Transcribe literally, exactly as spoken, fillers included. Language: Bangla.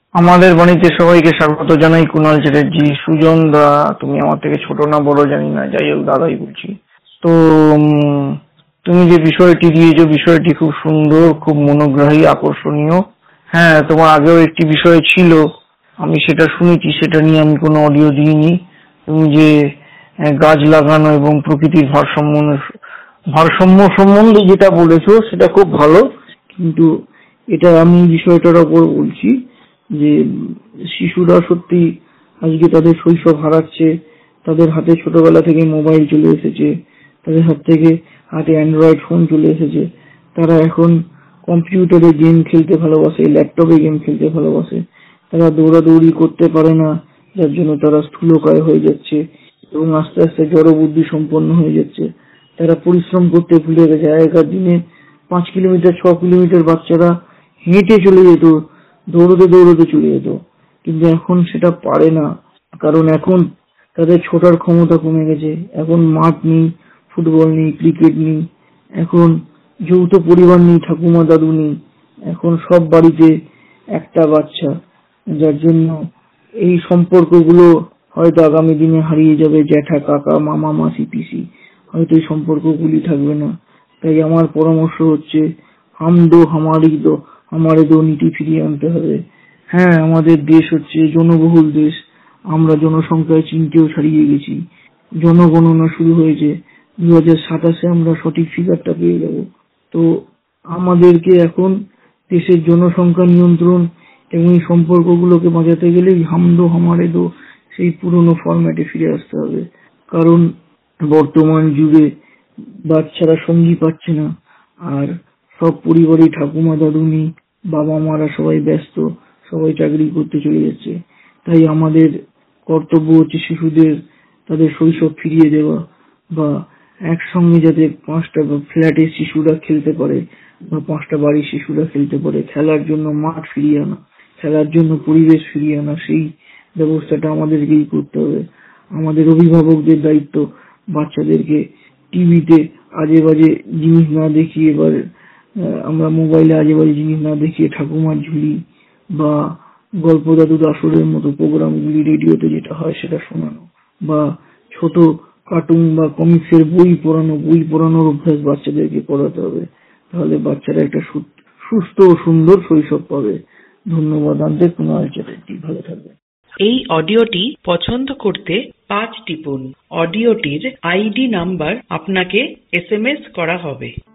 আমাদের বাড়িতে সবাইকে স্বাগত জানাই। কুণাল চ্যাটার্জি। সুজন দা, তুমি আমার থেকে ছোট না বড় জানি না, যাই হোক দাদাই বলছি। তো উম, তুমি যে বিষয়টি দিয়েছো বিষয়টি খুব সুন্দর, খুব মনোগ্রাহী, আকর্ষণীয়। হ্যাঁ, তোমার আগেও একটি বিষয় ছিল, আমি সেটা শুনেছি, সেটা নিয়ে আমি কোনো অডিও দিইনি। তুমি যে আহ, গাছ লাগানো এবং প্রকৃতির ভারসাম্য ভারসাম্য সম্বন্ধে যেটা বলেছো সেটা খুব ভালো, কিন্তু এটা আমি বিষয়টার ওপর বলছি যে শিশুরা সত্যি আজকে তাদের শৈশব হারাচ্ছে। তাদের হাতে ছোটবেলা থেকে মোবাইল চলে এসেছে, তাদের হাত থেকে হাতে অ্যান্ড্রয়েড ফোন চলে এসেছে। তারা এখন কম্পিউটারে গেম খেলতে ভালোবাসে, ল্যাপটপে গেম খেলতে ভালোবাসে। তারা দৌড়াদৌড়ি করতে পারে না, যার জন্য তারা স্থূলকায় হয়ে যাচ্ছে এবং আস্তে আস্তে জড়বুদ্ধি সম্পন্ন হয়ে যাচ্ছে। তারা পরিশ্রম করতে ভুলে গেছে। আগেকার দিনে পাঁচ কিলোমিটার ছ কিলোমিটার বাচ্চারা হেঁটে চলে যেত, দৌড়তে দৌড়তে চলে যেত, কিন্তু এখন সেটা পারে না, কারণ এখন তাদের ছোটার ক্ষমতা কমে গেছে। এখন মাঠ নেই, ফুটবল নেই, ক্রিকেট নেই, এখন যৌথ পরিবার নেই, ঠাকুমা দাদু নেই, এখন সব বাড়িতে একটা বাচ্চা, যার জন্য এই সম্পর্কগুলো হয়তো আগামী দিনে হারিয়ে যাবে। জ্যাঠা, কাকা, মামা, মাসি, পিসি, হয়তো এই সম্পর্কগুলি থাকবে না। তাই আমার পরামর্শ হচ্ছে, হাম দো হামারি দো হামারে দো নীতি ফিরিয়ে আনতে হবে। হ্যাঁ, আমাদের দেশ হচ্ছে জনবহুল দেশ, আমরা জনসংখ্যায় চীনকেও ছাড়িয়ে গেছি। জনগণনা শুরু হয়েছে, দু হাজার সাতাশে আমরা সঠিক ফিগারটা পেয়ে যাব। তো আমাদেরকে এখন দেশের জনসংখ্যা নিয়ন্ত্রণ এবং এই সম্পর্কগুলোকে বাঁচাতে গেলে হামদো হামারে দো সেই পুরনো ফরম্যাটে ফিরে আসতে হবে। কারণ বর্তমান যুগে বাচ্চারা সঙ্গী পাচ্ছে না, আর সব পরিবারে ঠাকুমা দাদু নেই, বাবা মারা সবাই ব্যস্ত, সবাই চাকরি করতে চলে যাচ্ছে। তাই আমাদের কর্তব্য হচ্ছে শিশুদের তাদের শৈশব ফিরিয়ে দেওয়া, বা একসঙ্গে যাতে পাঁচটা ফ্ল্যাটের শিশুরা খেলতে পারে বা পাঁচটা বাড়ির শিশুরা খেলতে পারে, খেলার জন্য মাঠ ফিরিয়ে আনা, খেলার জন্য পরিবেশ ফিরিয়ে আনা, সেই ব্যবস্থাটা আমাদেরকেই করতে হবে। আমাদের অভিভাবকদের দায়িত্ব বাচ্চাদেরকে টিভিতে আজে বাজে জিনিস না দেখিয়ে, এবার আমরা মোবাইলে আজে বাজে জিনিস না দেখিয়ে ঠাকুমার ঝুলি বা গল্প দাদুর আসরের মতো প্রোগ্রামগুলি রেডিওতে যেটা হয় সেটা শোনানো, বা ছোট কার্টুন বা কমিক্সের বই পড়ানো, বই পড়ানোর অভ্যাস বাচ্চাদেরকে করাতে হবে। তাহলে বাচ্চারা একটা সুস্থ ও সুন্দর শৈশব পাবে। ধন্যবাদ। আনতে কুণাল চ্যাটার্জি। ভালো থাকবে। এই অডিওটি পছন্দ করতে পাঁচ টিপুন। অডিওটির আইডি নাম্বার আপনাকে এস এম এস করা হবে।